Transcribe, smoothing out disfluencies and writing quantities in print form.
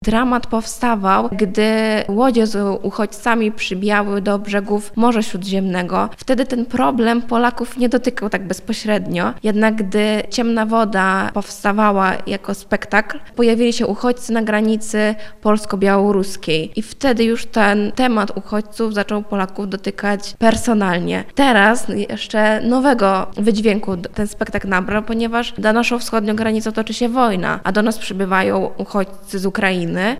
Dramat powstawał, gdy łodzie z uchodźcami przybijały do brzegów Morza Śródziemnego. Wtedy ten problem Polaków nie dotykał tak bezpośrednio. Jednak gdy Ciemna Woda powstawała jako spektakl, pojawili się uchodźcy na granicy polsko-białoruskiej. I wtedy już ten temat uchodźców zaczął Polaków dotykać personalnie. Teraz jeszcze nowego wydźwięku ten spektakl nabrał, ponieważ za naszą wschodnią granicą toczy się wojna, a do nas przybywają uchodźcy z Ukrainy.